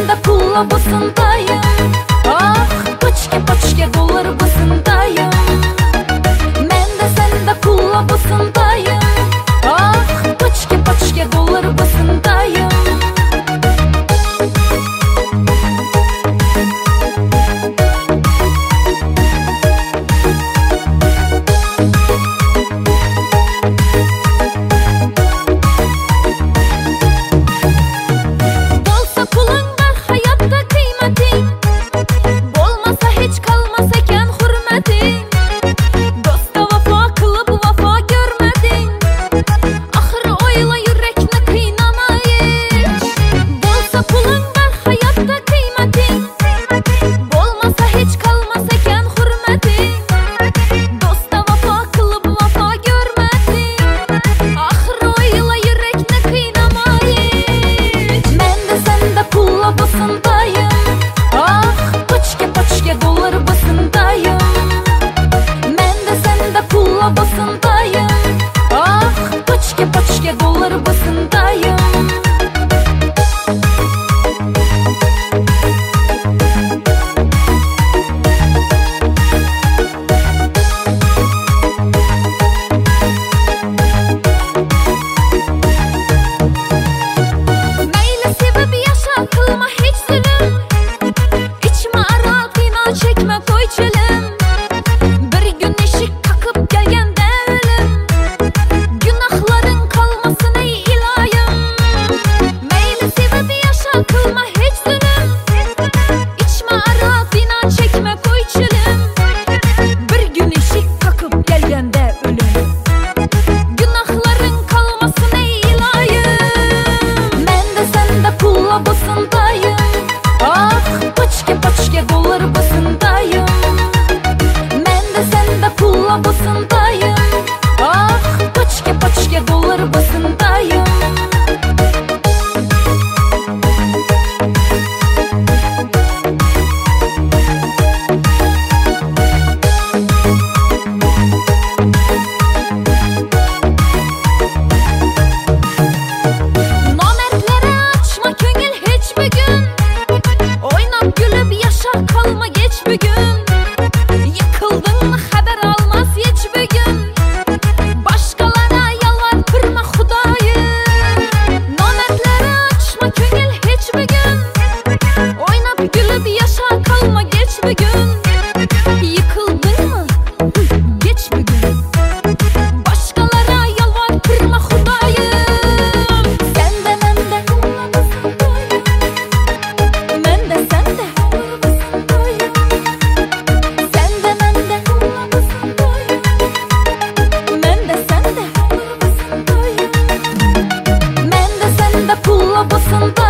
sende pul labasındayım. Ah, paçke dolar basındayım. Men de sende pul labasındayım. Ah, paçke dolar basındayım. Basındayım. Ah, paçke dolar basındayım. Meyle sebebi yaşa, kılma hiç zulüm. İçme ara, fena çekme, koy çelim. Bir gün eşik kakıp gelgende ölüm. Günahların kalmasın ey ilayım. Meyle sebebi yaşa, kılma hiç zulüm. İçme ara, fena çekme, koy çelim. Bir gün eşik kakıp gelgende ölüm. Günahların kalmasın ey ilayım. Men de sende pul labasındayım. Ah, paçke dolar basındayım. Men de sende pul labasındayım. Ah, paçke dolar basındayım. Namertlere açma köngül hiçbir gün. Oynap gülüp yaşa, kalma geç bir gün. Yıkıldın mı haber almaz hiçbir gün. Başkalarına yalvar kırma Hudayı. Namertlere açma köngül hiçbir gün. Oynap gülüp yaşa, kalma geç bir gün. Yıkıldın mı? Geç bir gün. Başkalarına yalvar kırma Hudayı. Sende mende men de sende. Sende mende men de sende. Men de sende pul labasındayım.